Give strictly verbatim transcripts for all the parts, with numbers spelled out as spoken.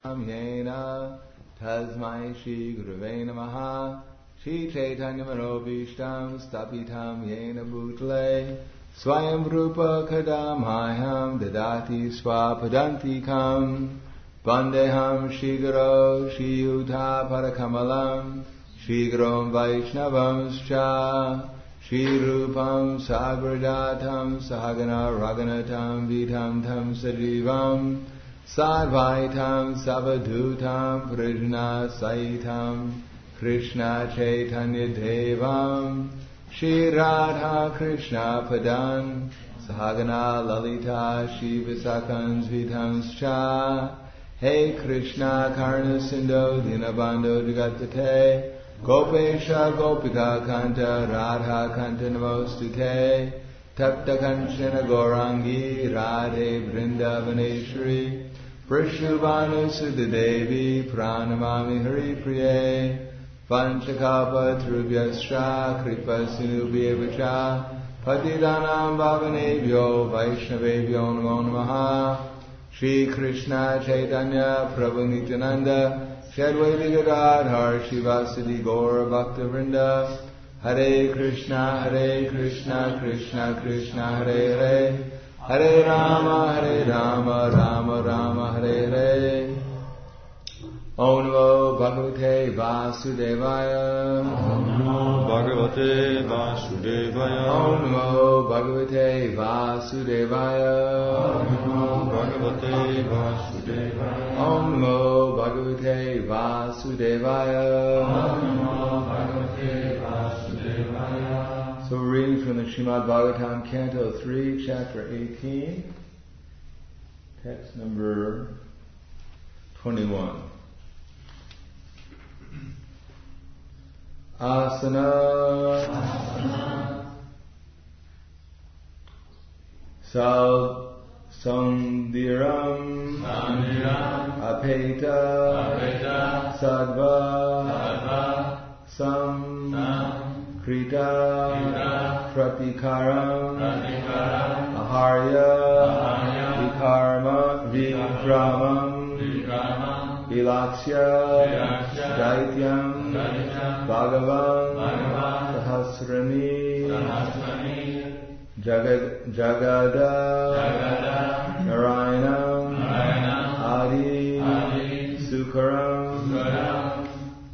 Yena Tasmai Shri Gurave Namaha Shri Chaitanya Manobhishtam Stapitam Yena Bhutale Swayam Rupa Kadamaham Dadati Swapadantikam Vandeham Shri Guru Shri Yuddha Parakamalam Shri Guru Vaishnavam Scha Shri Rupam Sagradatam Sahagana Raganatam Vidham Tham Sajivam Sadvaitam Savadhutam Prajna Saitam Krishna Chaitanya Devam Shri Radha Krishna Padan Sahagana Lalita Shri Visakans Vidhams Cha Hey Krishna Karna Sindho Dinabando Jagatate Gopesha Gopika Kanta Radha Kanta Namostute Tapta Kanchana Gaurangi Radhe Vrindavaneshwari Prishubhanu Sudhadevi Pranamami Hari Priye Vanchakapa Trubhyascha Kripa Sinubhyevacha Patidanam Bhavanebhyo Vaishnavebhyo Namo Namaha Shri Krishna Chaitanya Prabhu Nityananda Shadvaiti Gadadhar Shivasadi Gaura Bhakta Vrinda Hare Krishna Hare Krishna Krishna Krishna Hare Hare Hare Rama Hare Rama Rama Rama Hare Hare Om Namo Bhagavate Vasudevaya Om Namo Bhagavate Vasudevaya Om Namo Bhagavate Vasudevaya Om Namo Bhagavate Vasudevaya Om Namo Bhagavate Vasudevaya Om Namo Bhagavate Vasudevaya. So we're reading from the Srimad Bhagavatam, Canto three, Chapter eighteen, text number twenty-one. Asana, Asana. Sal Sandiram, Sandiram. Apeta, Apeta. Sadva, Sadva. Sam, Sam. Krita, Krita. Pratikaram, Pratikaram. Aharya, Aharya. Vikarma, Vikramam, Vikramam. Ilaksya, Ilaksya. Daityam, Daityam. Bhagavan, Bhagavan. Sahasrani, Sahasrani. Jagad, Jagada, Jagada. Narayanam, Narayanam. Adi, Adi. Sukaram, Sukaram.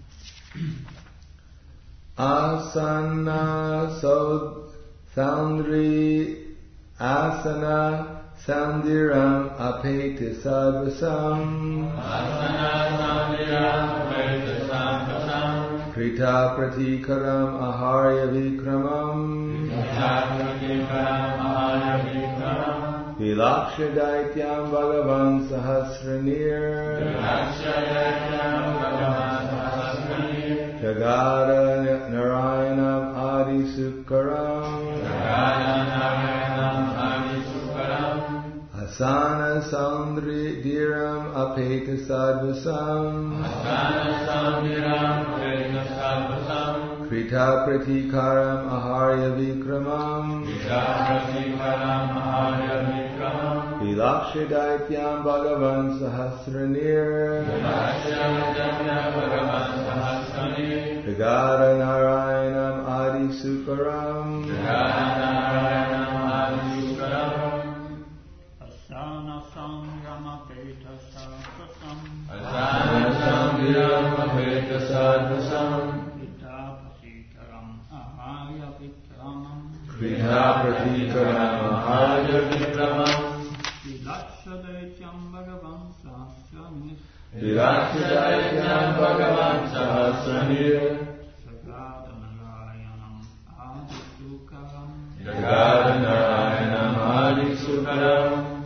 Asana Sod Soundri Asana Soundiram Apeti Sadvasam Asana Sandiram Apeta Sadvasam Krita Pratikaram Aharya Vikramam Krita Pratikaram Aharya Vikramam Vilaksha Daityam Bhagavan Sahasranir Vilaksha Daityam Bhagavan Sahasranir Jagada Narayanam Adi Sukaram Jagada Narayanam Adi Sukaram Asana Soundri Diram Apeta Sadvasam Asana Sandiram Apeta Sadvasam Krita Pratikaram Aharya Vikramam Krita Pratikaram Aharya Vikramam Vilaksha Daityam Bhagavan Sahasranir Vilaksha Daityam Bhagavan Sahasranir Jagada Narayanam Adi Sukaram Jagada Narayanam Adi Sukaram Asana Sangrama Peta Sadvasam Asana Sandiram Apeta Sadvasam Krita Pratikaram Aharya Vikramam Krita Pratikaram Aharya Vikramam Vilaksha Daityam Bhagavan Sahasranir Vilaksha Daityam Bhagavan Sahasranir Jagada Narayanam Adi Sukaram Jagada Narayanam Adi Sukaram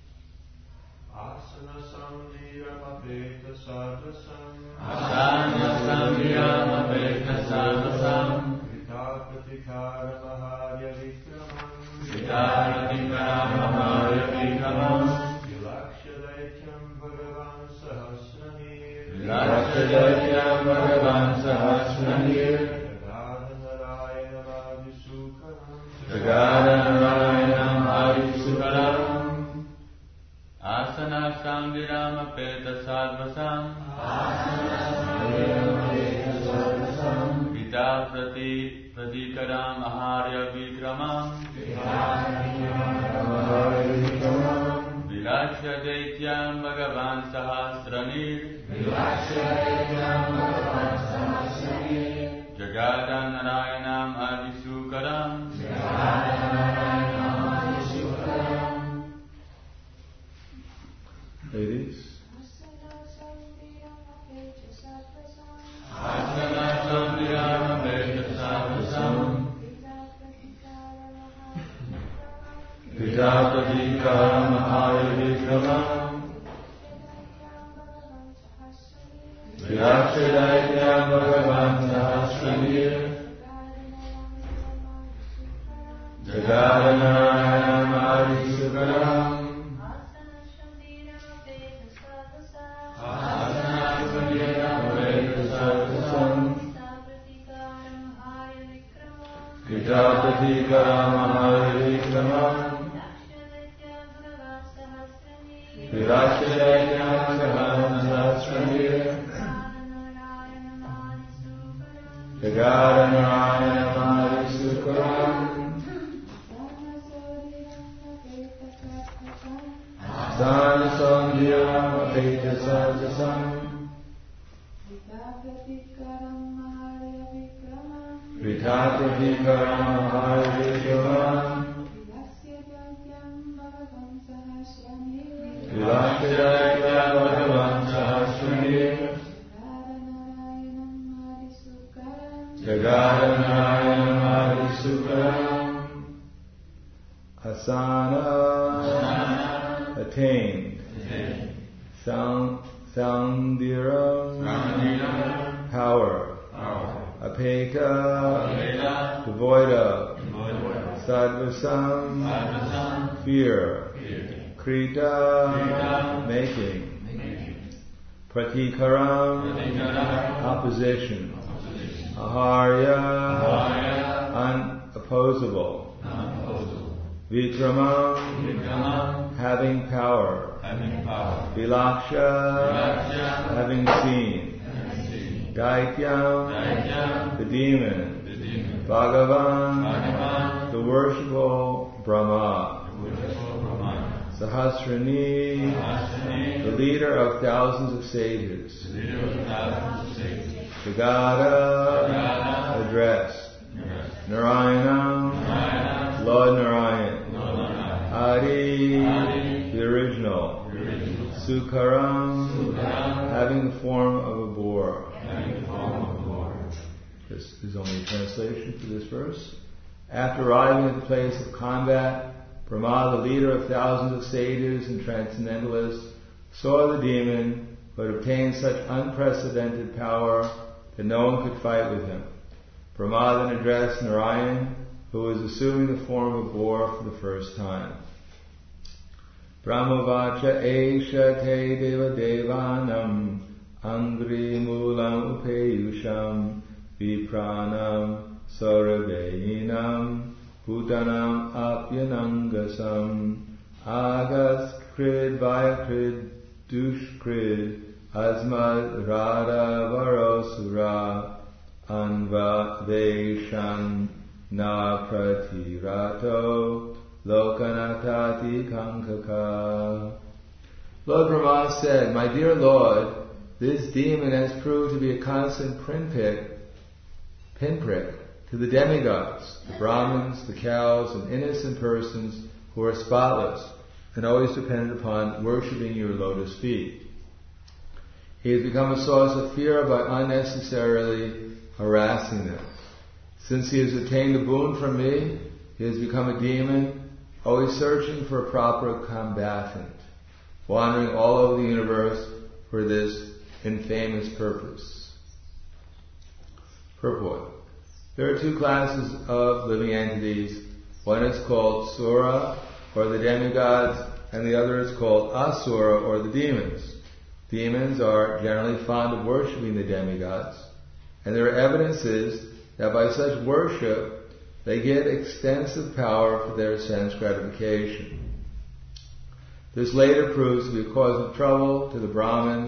Asana Sandiram Apeta Sadvasam Asana Sandiram Apeta Sadvasam Krita Pratikaram Aharya Vikramam Krita Pratikaram Aharya Vikramam Vilaksha Daityam Bhagavan Sahasranir Vilaksha Daityam Bhagavan Sahasranir Jagada Narayanam Adi Sukaram Jagada Narayanam Adi Sukaram Asana Sandiram Apeta Sadvasam sarvasam Vita prati pratikaram aharya vikramam Vilashya daityam bhagavan sahasranir Jagada narayanam adisukaram Ladies. Vijapadikaram Maharavikramam Vyakshadaityam Bhagavan Sahasranir Jagadanarayanam Adisukaram Vijapadikaram Maharavikramam Virashadaityam Bhagavan Sahasranir Jagadanarayanam Adisukaram Sanasandhyam Apeta Sajasam Vitapratikara Maharavikramam Vilashadaityam Bhagavan Sahasranir Jagadanarayanam Adisukaram Asana attained Sound Soundiram power Apeka, devoid of, Sadvasam, fear, Krita, making, Pratikaram, opposition, Aharya, unopposable, Vikramam, having power, Vilaksha, having seen, Daityam, the demon, Bhagavan, the worshipful Brahma, Sahasrani, the leader of thousands of sages, Jagada, addressed, Narayanam, Lord Narayan, Adi, the original, Sukaram, having the form of a boar. This is only a translation for this verse. After arriving at the place of combat, Brahma, the leader of thousands of sages and transcendentalists, saw the demon who had obtained such unprecedented power that no one could fight with him. Brahma then addressed Narayan, who was assuming the form of a boar for the first time. Brahmavacha esha te deva devanam Angri mulam upeyusham vipranam sarabeinam bhutanam apyanangasam agas krid vayakrid dushkrid asmad rada varosura anvadeshan na pratirato lokanatati kankaka. Lord Brahma said, my dear Lord, this demon has proved to be a constant pinprick, pinprick to the demigods, the Brahmins, the cows, and innocent persons who are spotless and always dependent upon worshipping your lotus feet. He has become a source of fear by unnecessarily harassing them. Since he has attained a boon from me, he has become a demon, always searching for a proper combatant, wandering all over the universe for this infamous purpose. Purport. There are two classes of living entities. One is called Sura, or the demigods, and the other is called Asura, or the demons. Demons are generally fond of worshipping the demigods, and there are evidences that by such worship they get extensive power for their sense gratification. This later proves to be a cause of trouble to the Brahmins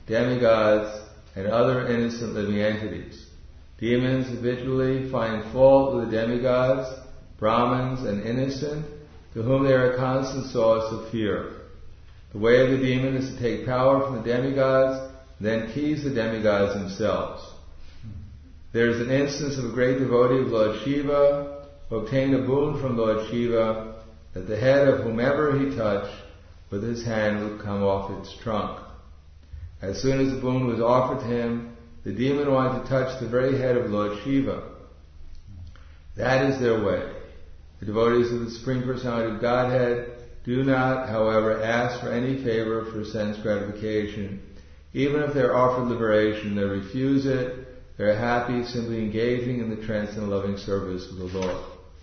demigods, and other innocent living entities. Demons habitually find fault with the demigods, Brahmins, and innocent, to whom they are a constant source of fear. The way of the demon is to take power from the demigods, and then tease the demigods themselves. There is an instance of a great devotee of Lord Shiva who obtained a boon from Lord Shiva that the head of whomever he touched with his hand would come off its trunk. As soon as the boon was offered to him, the demon wanted to touch the very head of Lord Shiva. That is their way. The devotees of the Supreme Personality of Godhead do not, however, ask for any favor for sense gratification. Even if they are offered liberation, they refuse it. They are happy simply engaging in the transcendental loving service of the Lord.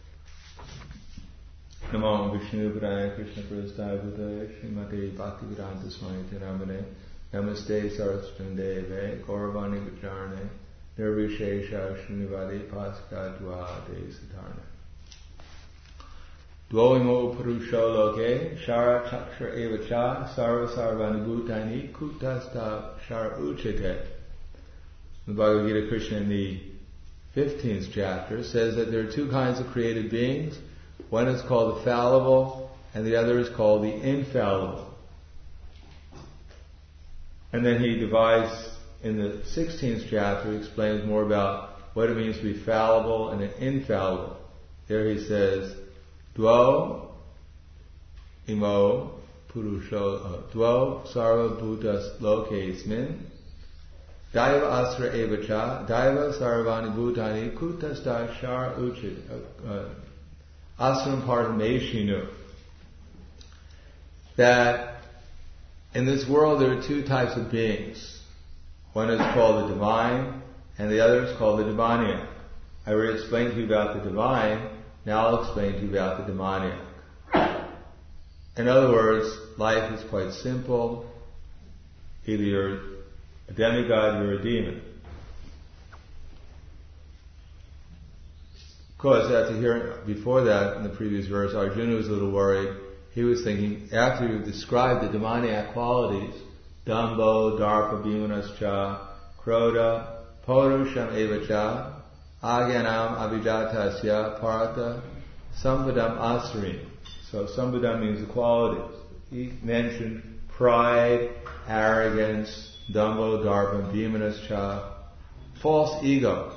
Namo Vishnu Padaya Krishna Prasthaya Bhutaya Srimati Bhaktivedanta Swami Namane Namaste Saraswati Deve Gauravani Vacharane Nirvishesha Srinivadi Pasca Dua De Satarna Dvoimo Purusho Loke Shara Chakshar Evacha Sarva Sarvani Bhutani Kutasta Shara Uchite. The Bhagavad Gita, Krishna in the fifteenth chapter says that there are two kinds of created beings. One is called the fallible and the other is called the infallible. And then he divides in the sixteenth chapter, he explains more about what it means to be fallible and infallible. There he says, Dvo imo purusho, dvo sarva bhutas lokesmin, daiva asra evacha, daiva sarvani bhutani kutasta shar uchid, asram partameshinu. That in this world there are two types of beings. One is called the divine, and the other is called the demoniac. I already explained to you about the divine, now I'll explain to you about the demoniac. In other words, life is quite simple. Either you're a demigod or a demon. Of course, after hearing before that in the previous verse, Arjuna was a little worried. He was thinking, after you described the demoniac qualities, Dambo, Darpa, Bhimanascha, Krodha, Paurusham Evacha, Agyanam Abhijatasya, Parata, Sampadam Asrim. So Sampadam means the qualities. He mentioned pride, arrogance, Dambo, Darpa, Bhimanascha, false ego,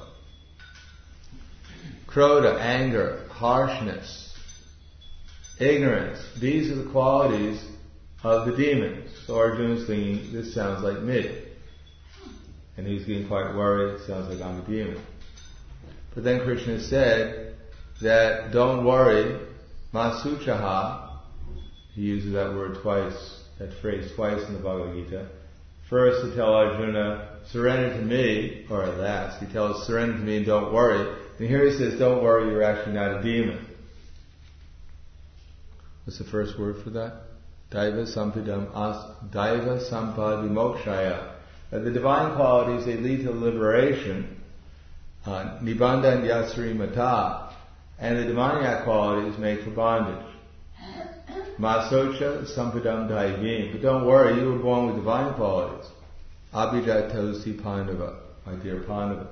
Krodha, anger, harshness, ignorance. These are the qualities of the demons. So Arjuna's thinking, this sounds like me. And he's getting quite worried, it sounds like I'm a demon. But then Krishna said that don't worry, Masuchaha, he uses that word twice, that phrase twice in the Bhagavad Gita. First to tell Arjuna, surrender to me, or at last, he tells surrender to me and don't worry. And here he says, don't worry, you're actually not a demon. What's the first word for that? Daiva Sampadam As Daiva Sampad Vimokshaya. Uh, the divine qualities, they lead to liberation. Uh, Nibandha and Yasri Mata. And the demoniac qualities make for bondage. Masocha Sampadam Daivim. But don't worry, you were born with divine qualities. Abhijatosi Pandava, my dear Pandava.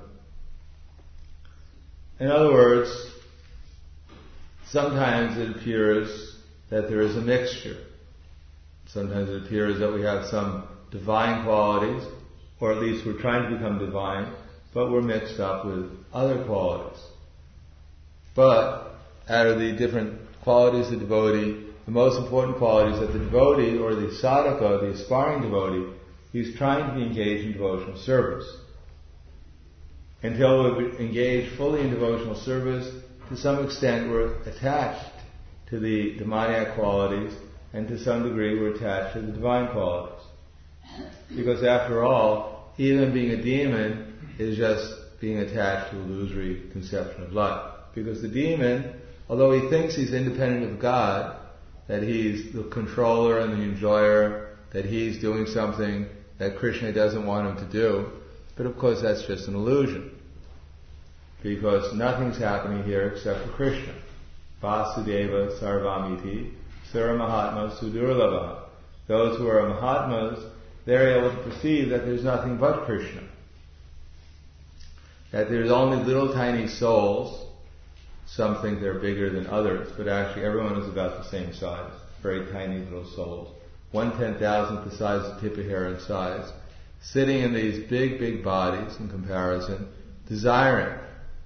In other words, sometimes it appears that there is a mixture. Sometimes it appears that we have some divine qualities, or at least we're trying to become divine, but we're mixed up with other qualities. But out of the different qualities of the devotee, the most important quality is that the devotee, or the sadhaka, the aspiring devotee, he's trying to be engaged in devotional service. Until we engage fully in devotional service, to some extent we're attached to the demoniac qualities, and to some degree we're attached to the divine qualities. Because after all, even being a demon is just being attached to illusory conception of life. Because the demon, although he thinks he's independent of God, that he's the controller and the enjoyer, that he's doing something that Krishna doesn't want him to do, but of course that's just an illusion. Because nothing's happening here except for Krishna. Vasudeva Sarvamiti Sura Mahatma Sudurlabha. Those who are Mahatmas, they're able to perceive that there's nothing but Krishna. That there's only little tiny souls. Some think they're bigger than others, but actually everyone is about the same size. Very tiny little souls. One ten thousandth the size of the tip of hair in size. Sitting in these big, big bodies in comparison, desiring.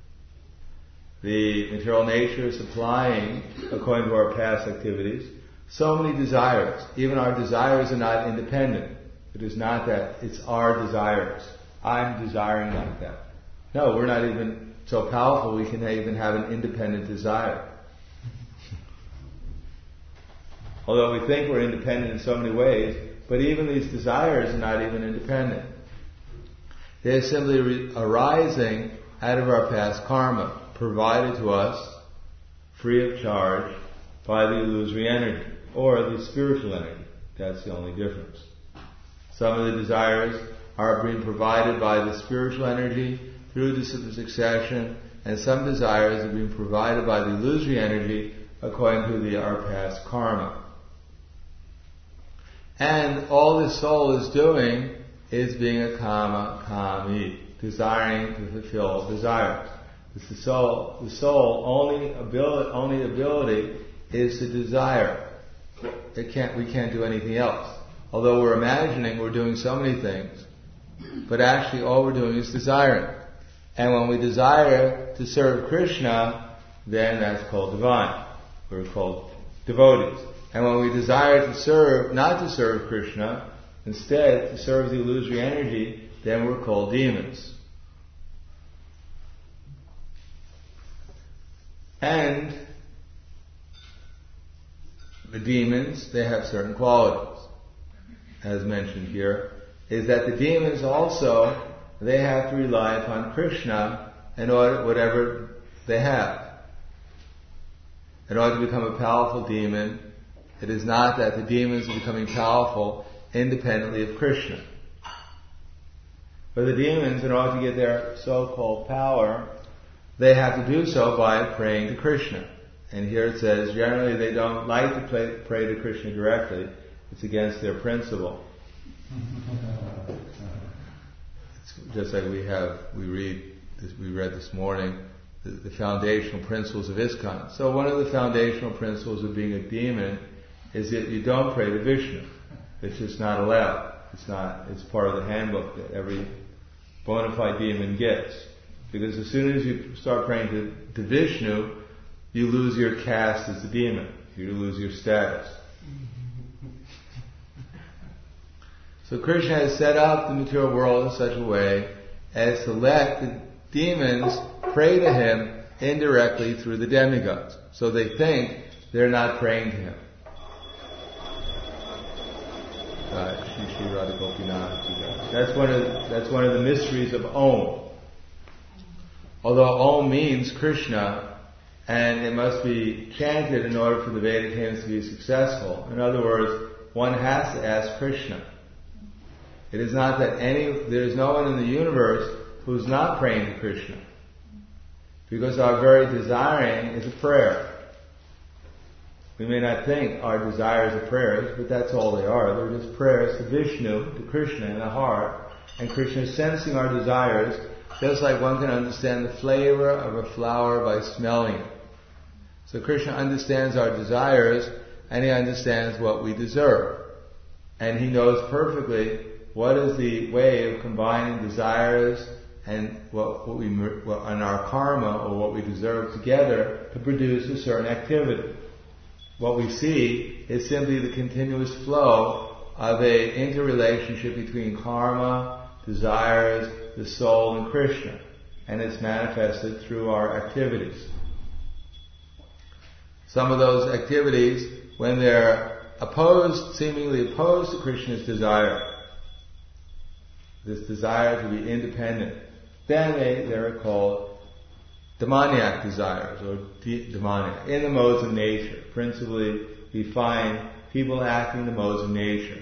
The material nature is supplying, according to our past activities, so many desires. Even our desires are not independent. It is not that it's our desires. I'm desiring like that. No, we're not even so powerful we can even have an independent desire. Although we think we're independent in so many ways, but even these desires are not even independent. They're simply re- arising out of our past karma, provided to us free of charge by the illusory energy, or the spiritual energy. That's the only difference. Some of the desires are being provided by the spiritual energy through the succession, and some desires are being provided by the illusory energy according to the our past karma. And all the soul is doing is being a kama kami, desiring to fulfill desires. It's the soul. The soul only ability, only ability is to desire. It can't. We can't do anything else. Although we're imagining we're doing so many things, but actually all we're doing is desiring. And when we desire to serve Krishna, then that's called divine. We're called devotees. And when we desire to serve, not to serve Krishna, instead to serve the illusory energy, then we're called demons. And the demons, they have certain qualities, as mentioned here, is that the demons also, they have to rely upon Krishna in order, whatever they have. In order to become a powerful demon, it is not that the demons are becoming powerful independently of Krishna. But the demons, in order to get their so-called power, they have to do so by praying to Krishna. And here it says, generally they don't like to pray, pray to Krishna directly. It's against their principle. It's just like we have, we read, we read this morning, the, the foundational principles of ISKCON. So one of the foundational principles of being a demon is that you don't pray to Vishnu. It's just not allowed. It's not, it's part of the handbook that every bona fide demon gets. Because as soon as you start praying to, to Vishnu, you lose your caste as a demon. You lose your status. So Krishna has set up the material world in such a way as to let the demons pray to him indirectly through the demigods. So they think they're not praying to him. Uh, that's one of the, that's one of the mysteries of Om. Although Om means Krishna, and it must be chanted in order for the Vedic hymns to be successful. In other words, one has to ask Krishna. It is not that any, there is no one in the universe who's not praying to Krishna. Because our very desiring is a prayer. We may not think our desires are prayers, but that's all they are. They're just prayers to Vishnu, to Krishna in the heart. And Krishna is sensing our desires, just like one can understand the flavor of a flower by smelling it. So Krishna understands our desires, and he understands what we deserve. And he knows perfectly what is the way of combining desires and what, what we what, and our karma, or what we deserve together to produce a certain activity. What we see is simply the continuous flow of a interrelationship between karma, desires, the soul, and Krishna. And it's manifested through our activities. Some of those activities, when they're opposed, seemingly opposed to Krishna's desire, this desire to be independent, then they, they're called demoniac desires, or de- demoniac, in the modes of nature. Principally, we find people acting in the modes of nature.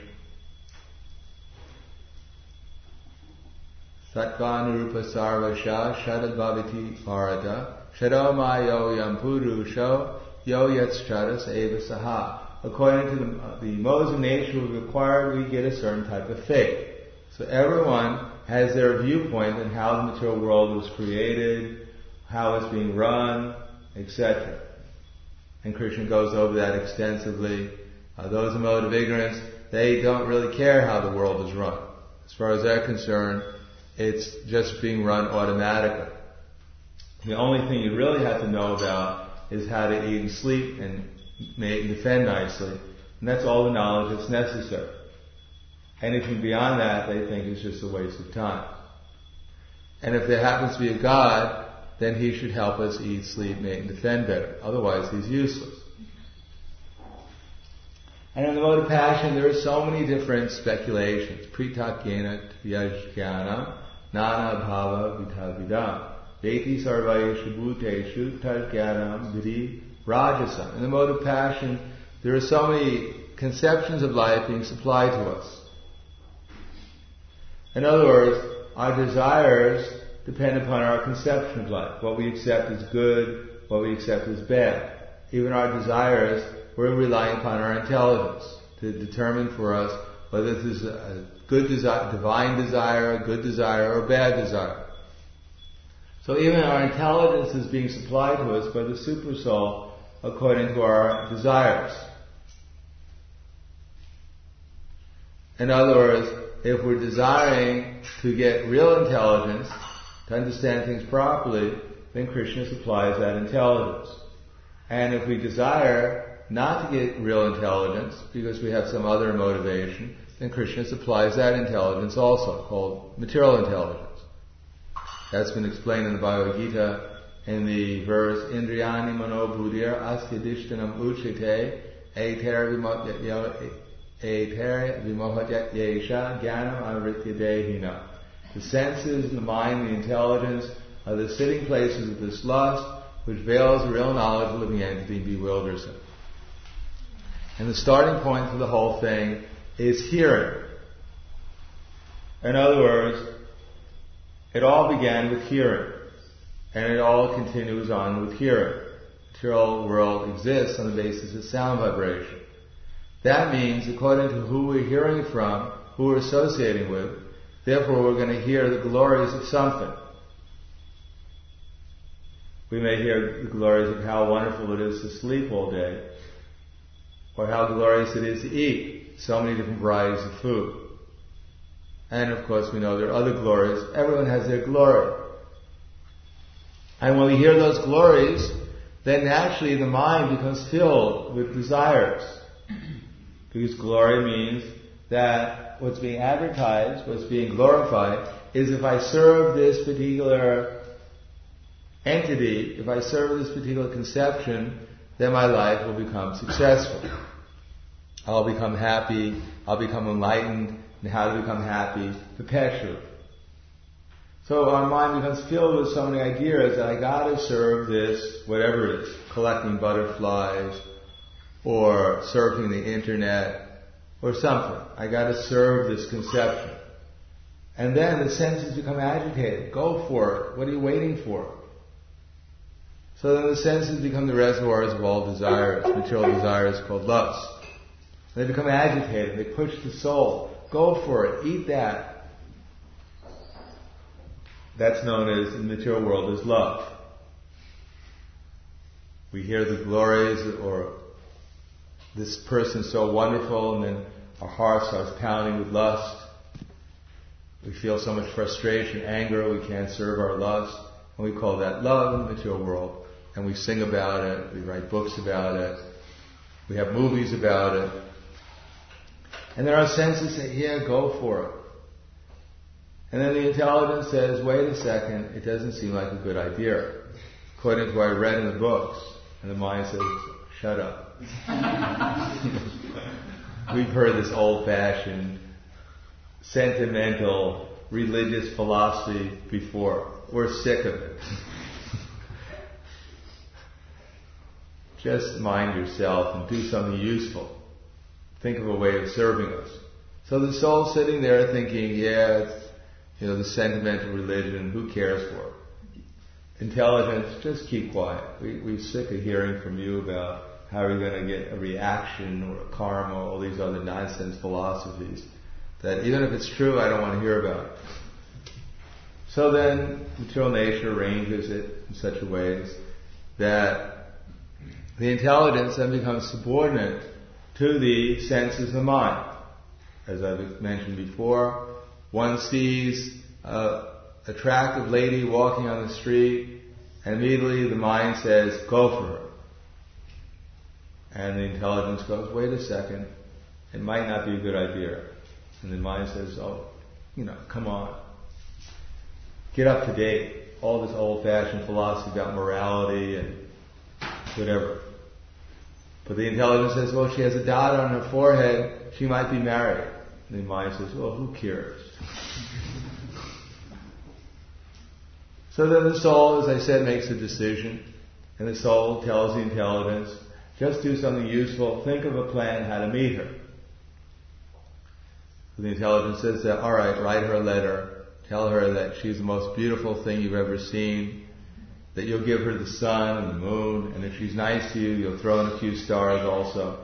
Sattvanurupa sarvasha shadadbhaviti bharata shado mayo yampurusho yo yatscharas eva saha. according to the, uh, the modes of nature we've acquired, we get a certain type of faith. So everyone has their viewpoint on how the material world was created, how it's being run, et cetera. And Krishna goes over that extensively. Uh, those in mode of ignorance, they don't really care how the world is run. As far as they're concerned, it's just being run automatically. The only thing you really have to know about is how to eat and sleep and make and defend nicely. And that's all the knowledge that's necessary. Anything beyond that, they think is just a waste of time. And if there happens to be a God, then he should help us eat, sleep, mate, and defend better. Otherwise, he's useless. And in the mode of passion, there are so many different speculations. Pritakyena tyajjana nana bhava vitavidam veti sarvayeshu bhuteshu tajjanam vidi rajasam. In the mode of passion, there are so many conceptions of life being supplied to us. In other words, our desires depend upon our conception of life. What we accept as good, what we accept as bad. Even our desires, we're relying upon our intelligence to determine for us whether this is a good desire, divine desire, a good desire, or a bad desire. So even our intelligence is being supplied to us by the Supersoul according to our desires. In other words, if we're desiring to get real intelligence, to understand things properly, then Krishna supplies that intelligence. And if we desire not to get real intelligence, because we have some other motivation, then Krishna supplies that intelligence also, called material intelligence. That's been explained in the Bhagavad Gita in the verse, Indriyani mano buddhir astyadishtanam uchite eter vimohat yesha jnanam avritya dehina. The senses, the mind, the intelligence are the sitting places of this lust, which veils the real knowledge of the living entity and bewilders him. And the starting point for the whole thing is hearing. In other words, it all began with hearing, and it all continues on with hearing. The material world exists on the basis of sound vibration. That means, according to who we're hearing from, who we're associating with, therefore we're going to hear the glories of something. We may hear the glories of how wonderful it is to sleep all day, or how glorious it is to eat so many different varieties of food. And of course we know there are other glories. Everyone has their glory. And when we hear those glories, then naturally the mind becomes filled with desires. Because glory means that what's being advertised, what's being glorified, is if I serve this particular entity, if I serve this particular conception, then my life will become successful. I'll become happy, I'll become enlightened, and how to become happy perpetually. So our mind becomes filled with so many ideas that I gotta serve this, whatever it is, collecting butterflies, or surfing the internet, or something. I gotta serve this conception. And then the senses become agitated. Go for it. What are you waiting for? So then the senses become the reservoirs of all desires, material desires called lust. They become agitated. They push the soul. Go for it. Eat that. That's known as, in the material world, as love. We hear the glories, or this person's so wonderful, and then our heart starts pounding with lust. We feel so much frustration, anger, we can't serve our lust. And we call that love in the material world. And we sing about it, we write books about it, we have movies about it. And then our senses say, yeah, go for it. And then the intelligence says, wait a second, it doesn't seem like a good idea, according to what I read in the books. And the mind says, shut up. We've heard this old-fashioned, sentimental, religious philosophy before. We're sick of it. Just mind yourself and do something useful. Think of a way of serving us. So the soul's sitting there thinking, yeah, it's, you know, the sentimental religion, who cares for it? Intelligence, just keep quiet. We, we're sick of hearing from you about how are you going to get a reaction or a karma, all these other nonsense philosophies that even if it's true, I don't want to hear about. So then material nature arranges it in such a way that the intelligence then becomes subordinate to the senses of mind. As I've mentioned before, one sees an attractive lady walking on the street, and immediately the mind says, go for her. And the intelligence goes, wait a second, it might not be a good idea. And the mind says, oh, you know, come on. Get up to date. All this old-fashioned philosophy about morality and whatever. But the intelligence says, well, she has a dot on her forehead, she might be married. And the mind says, well, who cares? So then the soul, as I said, makes a decision, and the soul tells the intelligence, just do something useful, think of a plan how to meet her. So the intelligence says that, all right, write her a letter, tell her that she's the most beautiful thing you've ever seen, that you'll give her the sun and the moon, and if she's nice to you, you'll throw in a few stars also.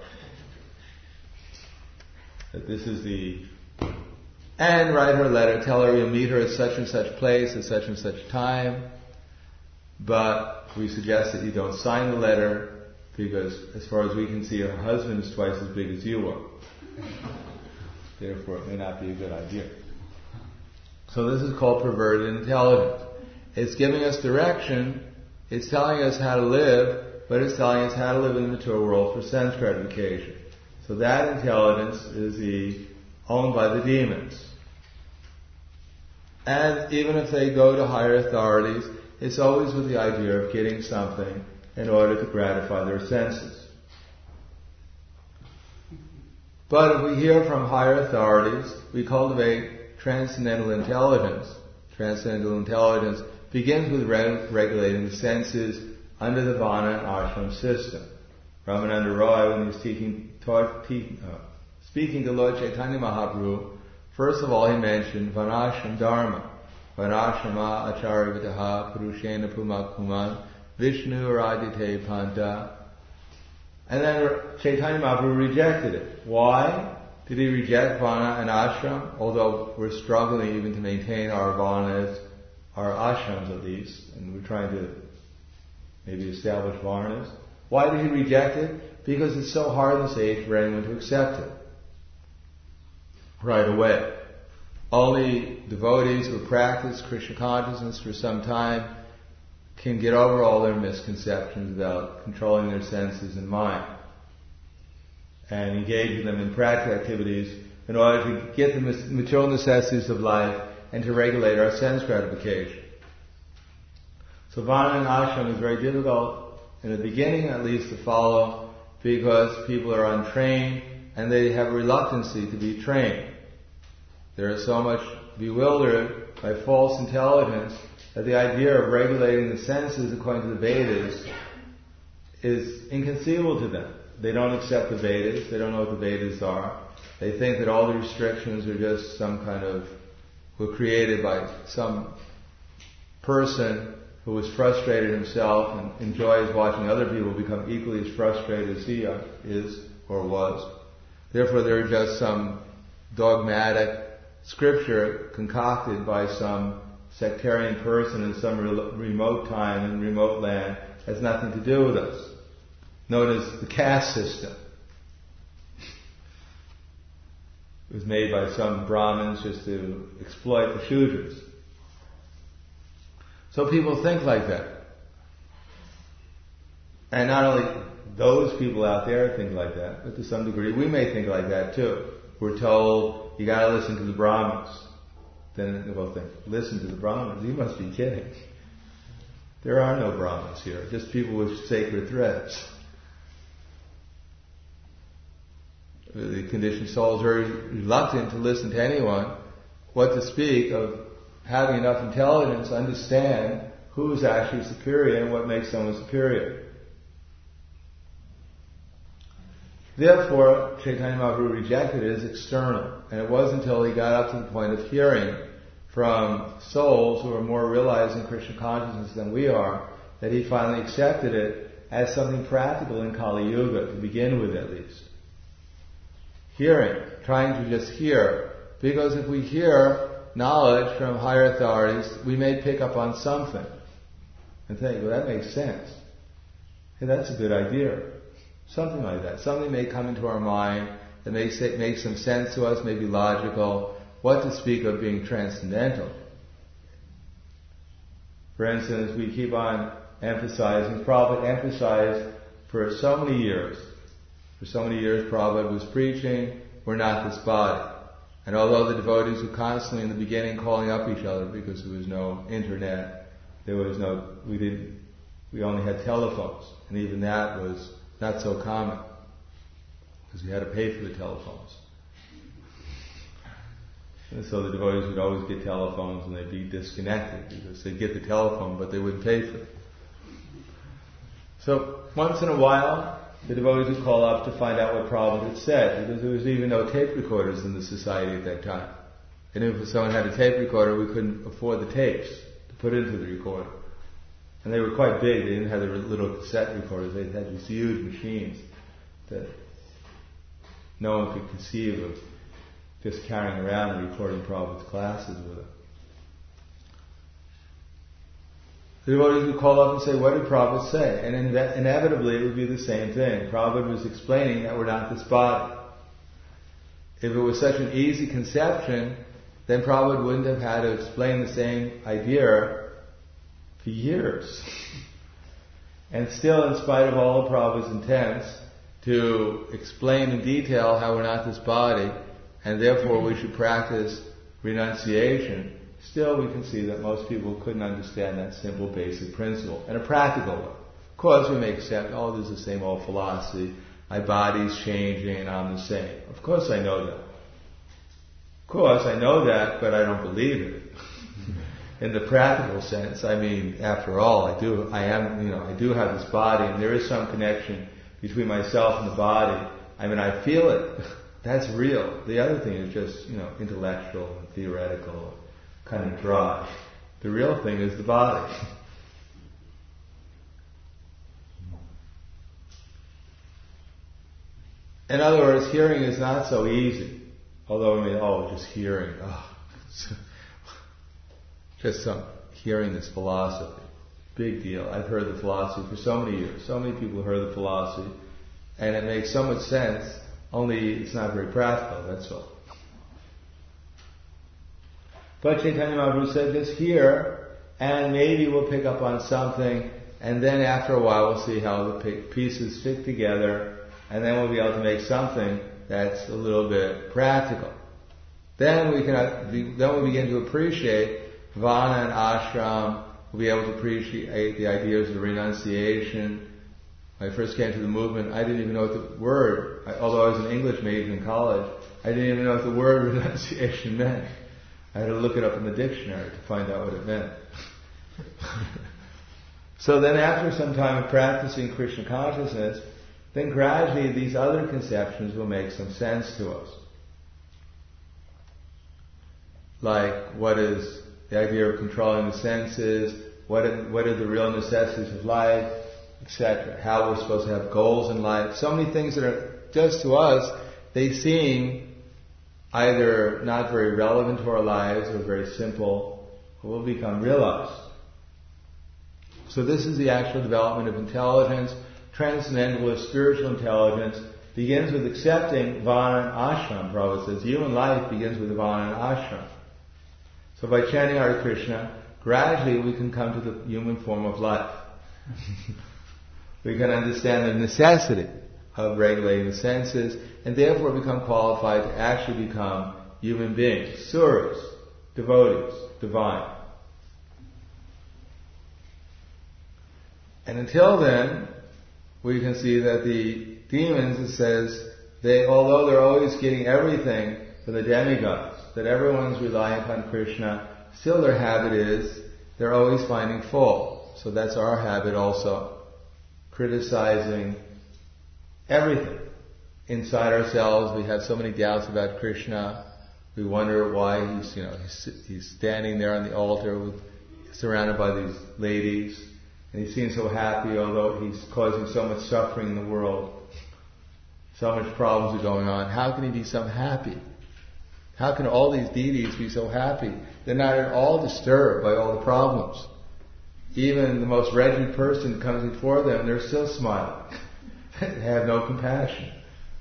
That this is the... And write her a letter, tell her you'll meet her at such and such place, at such and such time, but we suggest that you don't sign the letter, because as far as we can see, her husband is twice as big as you are. Therefore, it may not be a good idea. So this is called perverted intelligence. It's giving us direction, it's telling us how to live, but it's telling us how to live in the material world for sense gratification. So that intelligence is the owned by the demons. And even if they go to higher authorities, it's always with the idea of getting something in order to gratify their senses. But if we hear from higher authorities, we cultivate transcendental intelligence. Transcendental intelligence begins with reg- regulating the senses under the Vana and Ashram system. Ramananda Roy, when he was teaching, taught, te- uh, speaking to Lord Chaitanya Mahaprabhu, first of all he mentioned Vanashram Dharma. Vanashrama Acharya Vitaha Purushena Pumakuman Vishnu Radite Panta. And then Chaitanya Mahaprabhu rejected it. Why did he reject Vana and Ashram? Although we're struggling even to maintain our Vanas, our Ashrams at least, and we're trying to maybe establish Varnas. Why did he reject it? Because it's so hard in this age for anyone to accept it right away. Only devotees who practice Krishna consciousness for some time can get over all their misconceptions about controlling their senses and mind and engaging them in practical activities in order to get the material necessities of life and to regulate our sense gratification. So Vana and Ashram is very difficult in the beginning at least to follow because people are untrained and they have a reluctancy to be trained. They are so much bewildered by false intelligence that the idea of regulating the senses according to the Vedas is inconceivable to them. They don't accept the Vedas, they don't know what the Vedas are. They think that all the restrictions are just some kind of, were created by some person who was frustrated himself and enjoys watching other people become equally as frustrated as he is or was. Therefore they're just some dogmatic scripture concocted by some sectarian person in some re- remote time in remote land, has nothing to do with us. Known as the caste system. It was made by some Brahmins just to exploit the Shudras. So people think like that. And not only those people out there think like that, but to some degree we may think like that too. We're told, you gotta listen to the Brahmins. Then we'll think, listen to the Brahmins? You must be kidding. There are no Brahmins here, just people with sacred threads. The conditioned soul is very reluctant to listen to anyone, what to speak of having enough intelligence to understand who is actually superior and what makes someone superior. Therefore, Chaitanya Mahaprabhu rejected it as external, and it wasn't until he got up to the point of hearing from souls who are more realized in Krishna consciousness than we are that he finally accepted it as something practical in Kali Yuga, to begin with at least. Hearing, trying to just hear. Because if we hear knowledge from higher authorities, we may pick up on something and think, well, that makes sense. Hey, that's a good idea. Something like that. Something may come into our mind that makes it, makes some sense to us, may be logical. What to speak of being transcendental? For instance, we keep on emphasizing, Prabhupada emphasized for so many years, for so many years Prabhupada was preaching, we're not this body. And although the devotees were constantly in the beginning calling up each other because there was no internet, there was no, we didn't, we only had telephones, and even that was not so common because we had to pay for the telephones. And so the devotees would always get telephones and they'd be disconnected because they'd get the telephone but they wouldn't pay for it. So once in a while, the devotees would call up to find out what Prabhupada had said, because there was even no tape recorders in the society at that time. And if someone had a tape recorder, we couldn't afford the tapes to put into the recorder. And they were quite big. They didn't have the little cassette recorders. They had these huge machines that no one could conceive of just carrying around and recording Prabhupada's classes with it. The devotees would call up and say, what did Prabhupada say? And in- inevitably it would be the same thing. Prabhupada was explaining that we're not this body. If it was such an easy conception, then Prabhupada wouldn't have had to explain the same idea for years. And still, in spite of all of Prabhupada's intents to explain in detail how we're not this body, and therefore we should practice renunciation, still we can see that most people couldn't understand that simple basic principle in a practical way. Of course we may accept, oh, this is the same old philosophy, my body's changing and I'm the same. Of course I know that. Of course I know that, but I don't believe it. In the practical sense, I mean, after all, I do, I am, you know, I do have this body and there is some connection between myself and the body. I mean, I feel it. That's real. The other thing is just, you know, intellectual and theoretical, kind of dry. The real thing is the body. In other words, hearing is not so easy. Although, I mean, oh, just hearing, oh, just some hearing this philosophy. Big deal. I've heard the philosophy for so many years. So many people have heard the philosophy. And it makes so much sense, only it's not very practical, that's all. But Chaitanya Mahaprabhu said, just hear, and maybe we'll pick up on something, and then after a while we'll see how the pieces fit together, and then we'll be able to make something that's a little bit practical. Then we can, then we begin to appreciate Vana and Ashram. We'll be able to appreciate the ideas of renunciation. When I first came to the movement, I didn't even know what the word, although I was an English major in college, I didn't even know what the word renunciation meant. I had to look it up in the dictionary to find out what it meant. So then after some time of practicing Krishna consciousness, then gradually these other conceptions will make some sense to us. Like, what is the idea of controlling the senses, what are, what are the real necessities of life, et cetera. How we're supposed to have goals in life. So many things that are just to us, they seem either not very relevant to our lives or very simple, will become realized. So this is the actual development of intelligence. Transcendentalist spiritual intelligence begins with accepting Vana and Ashram. Prabhupada says human life begins with Vana and Ashram. So by chanting Hare Krishna, gradually we can come to the human form of life. We can understand the necessity of regulating the senses, and therefore become qualified to actually become human beings, suras, devotees, divine. And until then, we can see that the demons, it says, they, although they're always getting everything for the demigods, that everyone's relying upon Krishna, still their habit is they're always finding fault. So that's our habit also, criticizing everything. Inside ourselves, we have so many doubts about Krishna. We wonder why he's, you know, he's, he's standing there on the altar with, surrounded by these ladies. And he seems so happy, although he's causing so much suffering in the world. So much problems are going on. How can he be so happy? How can all these deities be so happy? They're not at all disturbed by all the problems. Even the most wretched person comes before them, they're still smiling. They have no compassion.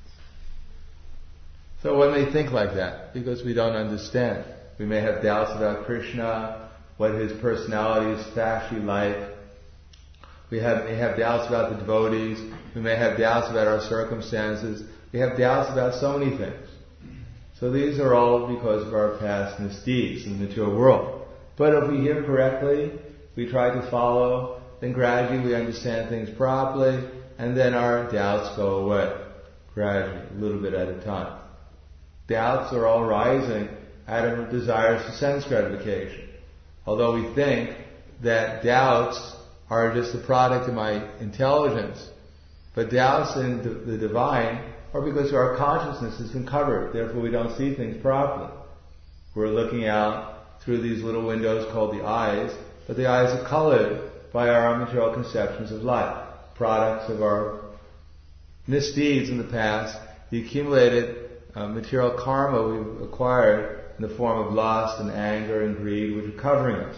So one may think like that, because we don't understand. We may have doubts about Krishna, what his personality is actually like. We have, may have doubts about the devotees. We may have doubts about our circumstances. We have doubts about so many things. So these are all because of our past misdeeds in the material world. But if we hear correctly, we try to follow, then gradually we understand things properly, and then our doubts go away, gradually, a little bit at a time. Doubts are all rising out of desires for sense gratification. Although we think that doubts are just the product of my intelligence, but doubts in the divine are because our consciousness has been covered, therefore we don't see things properly. We're looking out through these little windows called the eyes, but the eyes are colored by our material conceptions of life, products of our misdeeds in the past, the accumulated uh, material karma we've acquired in the form of lust and anger and greed, which are covering us.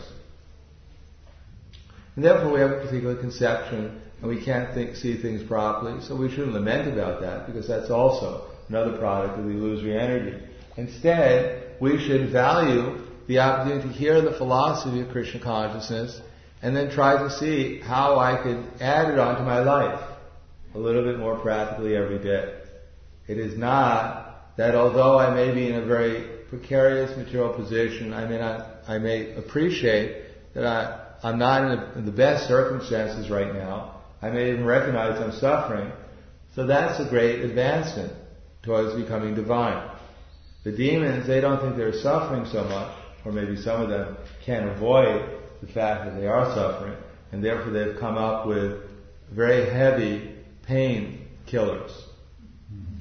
And therefore we have a particular conception and we can't think, see things properly, so we shouldn't lament about that, because that's also another product of the illusory energy. Instead, we should value the opportunity to hear the philosophy of Krishna consciousness and then try to see how I could add it onto my life a little bit more practically every day. It is not that although I may be in a very precarious material position, I may not, I may appreciate that I, I'm not in, a, in the best circumstances right now. I may even recognize I'm suffering. So that's a great advancement towards becoming divine. The demons, they don't think they're suffering so much, or maybe some of them can't avoid the fact that they are suffering, and therefore they've come up with very heavy pain killers. Mm-hmm.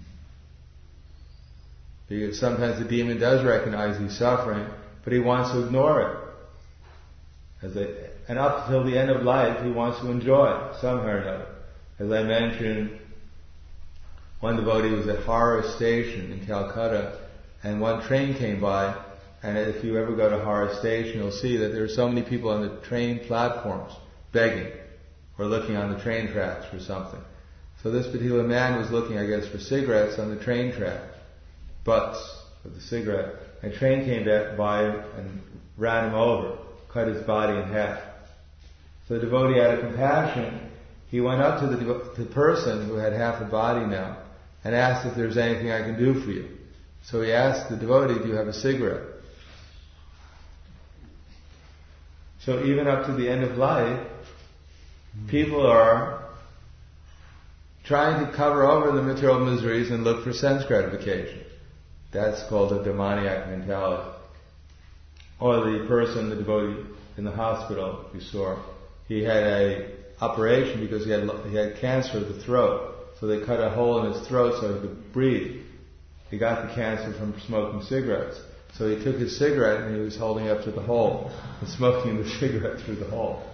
Because sometimes the demon does recognize he's suffering, but he wants to ignore it. As they, and up until the end of life, he wants to enjoy it somehow or another. As I mentioned, one devotee was at Howrah Station in Calcutta, and one train came by, and if you ever go to Howrah Station, you'll see that there are so many people on the train platforms begging or looking on the train tracks for something. So this particular man was looking, I guess, for cigarettes on the train track, butts of the cigarette. And a train came back by and ran him over, cut his body in half. So the devotee, out of compassion, he went up to the, devo- the person who had half a body now and asked if there's anything I can do for you. So he asked the devotee, do you have a cigarette? So even up to the end of life, people are trying to cover over the material miseries and look for sense gratification. That's called a demoniac mentality. Or the person, the devotee in the hospital you saw, he had a operation because he had he had cancer of the throat. So they cut a hole in his throat so he could breathe. He got the cancer from smoking cigarettes. So he took his cigarette and he was holding it up to the hole and smoking the cigarette through the hole.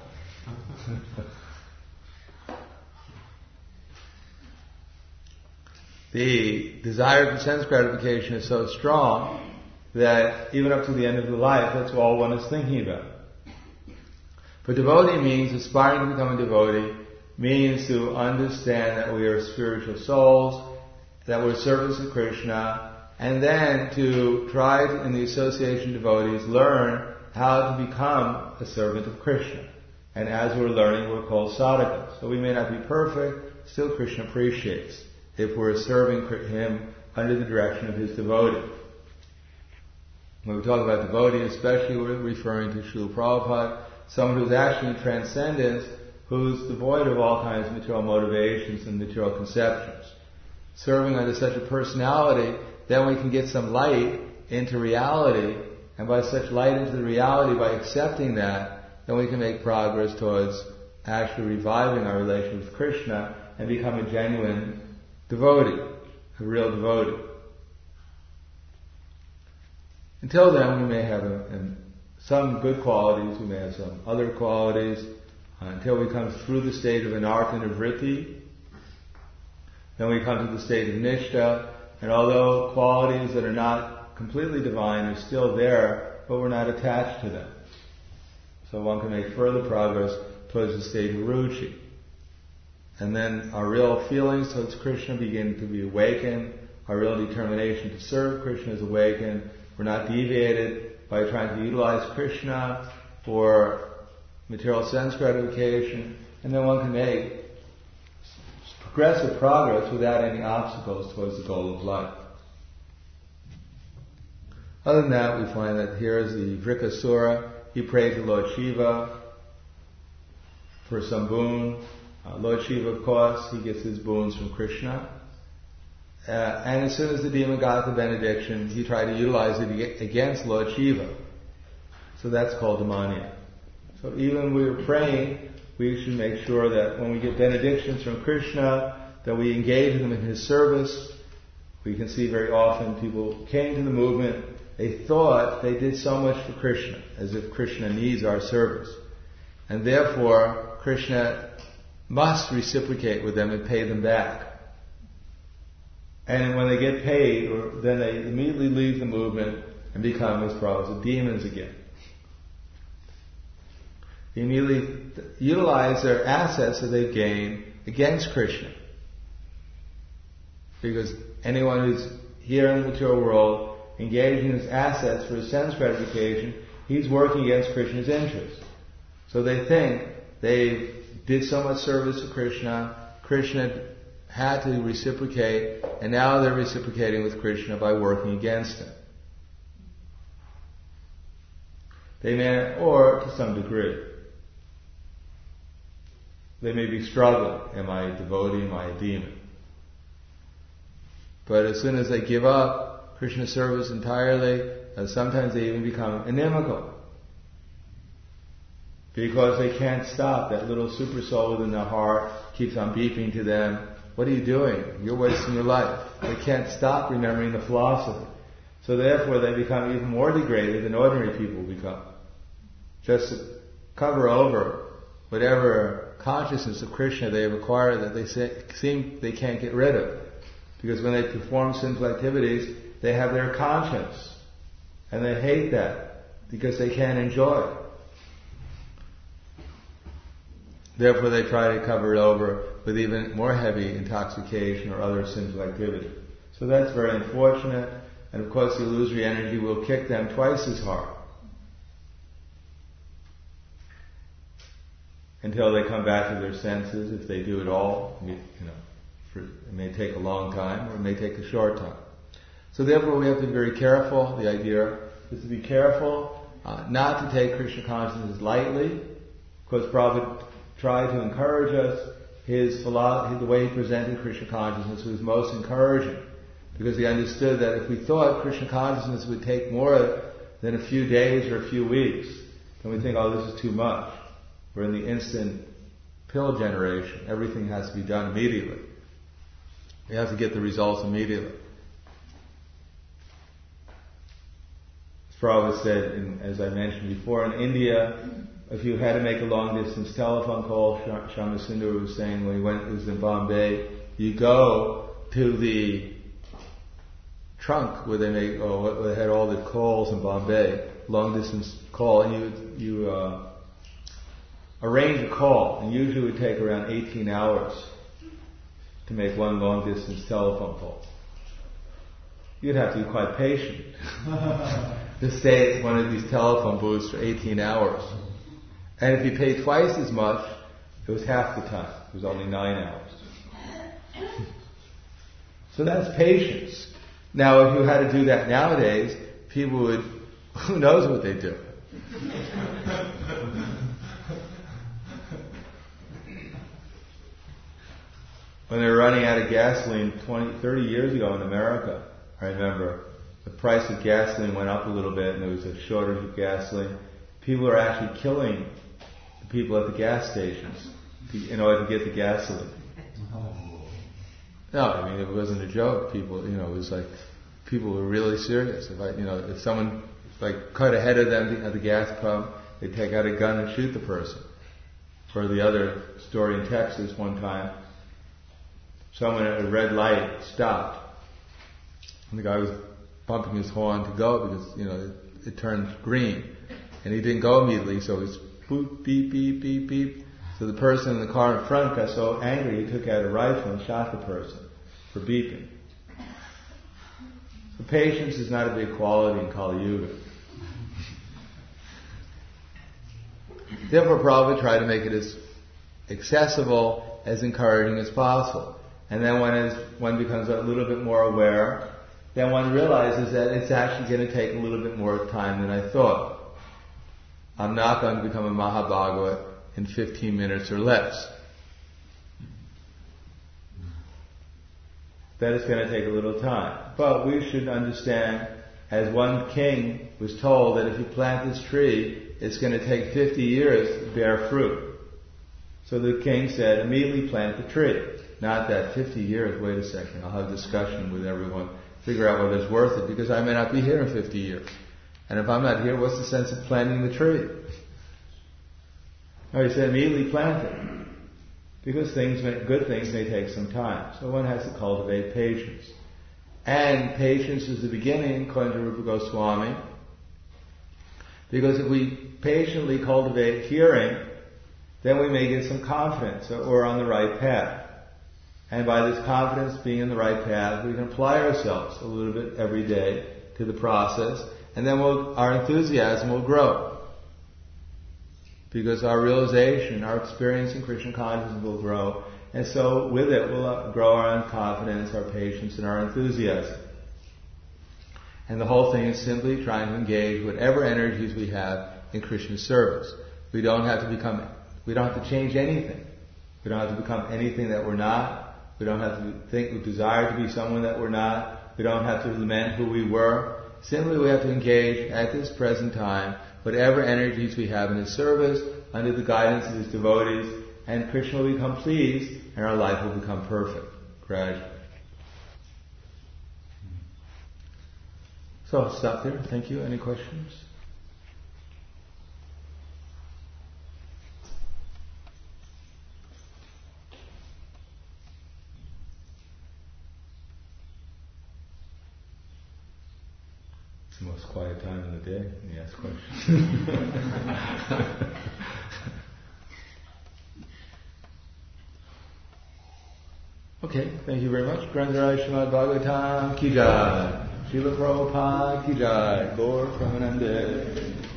The desire for sense gratification is so strong that even up to the end of the life, that's all one is thinking about. But devotee means, aspiring to become a devotee, means to understand that we are spiritual souls, that we're servants of Krishna, and then to try to, in the association of devotees, learn how to become a servant of Krishna. And as we're learning, we're called sadhakas. So we may not be perfect, still Krishna appreciates if we're serving Him under the direction of His devotee. When we talk about devotee, especially we're referring to Srila Prabhupada, someone who's actually in transcendence, who's devoid of all kinds of material motivations and material conceptions. Serving under such a personality, then we can get some light into reality, and by such light into the reality, by accepting that, then we can make progress towards actually reviving our relation with Krishna and become a genuine devotee, a real devotee. Until then, we may have a, a, some good qualities, we may have some other qualities, uh, until we come through the state of anartha and vritti. Then we come to the state of nishta, and although qualities that are not completely divine are still there, but we're not attached to them. So one can make further progress towards the state of ruchi. And then our real feelings towards Krishna begin to be awakened. Our real determination to serve Krishna is awakened. We're not deviated by trying to utilize Krishna for material sense gratification. And then one can make progressive progress without any obstacles towards the goal of life. Other than that, we find that here is the Vrikasura. He prayed to Lord Shiva for some boon. Uh, Lord Shiva, of course, he gets his boons from Krishna. Uh, and as soon as the demon got the benediction, he tried to utilize it against Lord Shiva. So that's called demania. So even when we're praying, we should make sure that when we get benedictions from Krishna, that we engage them in his service. We can see very often people came to the movement, they thought they did so much for Krishna, as if Krishna needs our service. And therefore, Krishna must reciprocate with them and pay them back. And when they get paid, or then they immediately leave the movement and become, as Prabhupada said, demons again. They immediately utilize their assets that they've gained against Krishna. Because anyone who's here in the material world, engaging his assets for his sense gratification, he's working against Krishna's interests. So they think they did so much service to Krishna, Krishna had to reciprocate, and now they're reciprocating with Krishna by working against him. They may, or to some degree, they may be struggling. Am I a devotee? Am I a demon? But as soon as they give up Krishna's service entirely, and sometimes they even become inimical. Because they can't stop. That little super soul within their heart keeps on beeping to them. What are you doing? You're wasting your life. They can't stop remembering the philosophy. So therefore they become even more degraded than ordinary people become. Just to cover over whatever consciousness of Krishna they have acquired that they say, seem they can't get rid of. Because when they perform sinful activities, they have their conscience. And they hate that because they can't enjoy it. Therefore they try to cover it over with even more heavy intoxication or other sinful activity. So that's very unfortunate. And of course the illusory energy will kick them twice as hard. Until they come back to their senses, if they do it all. You know, for, it may take a long time or it may take a short time. So therefore we have to be very careful. The idea is to be careful uh, not to take Krishna consciousness lightly, because Prabhupada tried to encourage us. His philosophy, the way he presented Krishna consciousness was most encouraging, because he understood that if we thought Krishna consciousness would take more than a few days or a few weeks, then we think, oh, this is too much. We're in the instant pill generation. Everything has to be done immediately. We have to get the results immediately. As Prabhupada said, in, as I mentioned before, in India, if you had to make a long distance telephone call, Shyamasundar was saying when he went, he was in Bombay, you go to the trunk where they make, oh, where they had all the calls in Bombay, long distance call, and you you uh, arrange a call, and usually it would take around eighteen hours to make one long distance telephone call. You'd have to be quite patient to stay at one of these telephone booths for eighteen hours. And if you paid twice as much, it was half the time. It was only nine hours. So that's patience. Now, if you had to do that nowadays, people would, who knows what they'd do. When they were running out of gasoline twenty, thirty years ago in America, I remember, the price of gasoline went up a little bit and there was a shortage of gasoline. People are actually killing the people at the gas stations in order to get the gasoline. No, I mean, it wasn't a joke. People, you know, it was like, people were really serious. If I, you know, if someone, like, cut ahead of them at the gas pump, they'd take out a gun and shoot the person. For the other story in Texas, one time, someone at a red light stopped. And the guy was pumping his horn to go because, you know, it, it turned green. And he didn't go immediately, so it was boop, beep, beep, beep, beep. So the person in the car in front got so angry he took out a rifle and shot the person for beeping. So patience is not a big quality in Kali Yuga. Therefore, Prabhupada tried to make it as accessible, as encouraging as possible. And then when it's, one becomes a little bit more aware, then one realizes that it's actually going to take a little bit more time than I thought. I'm not going to become a Mahabhagavata in fifteen minutes or less. That is going to take a little time. But we should understand, as one king was told that if you plant this tree, it's going to take fifty years to bear fruit. So the king said, immediately plant the tree. Not that fifty years, wait a second, I'll have a discussion with everyone, figure out whether it's worth it, because I may not be here in fifty years. And if I'm not here, what's the sense of planting the tree? No, he said immediately plant it. Because things may, good things may take some time. So one has to cultivate patience. And patience is the beginning, according to Rupa Goswami. Because if we patiently cultivate hearing, then we may get some confidence that we're on the right path. And by this confidence being in the right path, we can apply ourselves a little bit every day to the process, and then we'll, our enthusiasm will grow. Because our realization, our experience in Krishna consciousness will grow, and so with it we'll grow our confidence, our patience, and our enthusiasm. And the whole thing is simply trying to engage whatever energies we have in Krishna's service. We don't have to become, we don't have to change anything. We don't have to become anything that we're not. We don't have to think we desire to be someone that we're not. We don't have to lament who we were. Simply we have to engage at this present time whatever energies we have in His service under the guidance of His devotees, and Krishna will become pleased and our life will become perfect gradually. So I'll stop there. Thank you. Any questions? It's the most quiet time in the day when you ask questions. Okay, thank you very much. Grandarai Srimad Bhagavatam Ki Jai. Srila Prabhupada Ki Jai. Gaur Pramanande.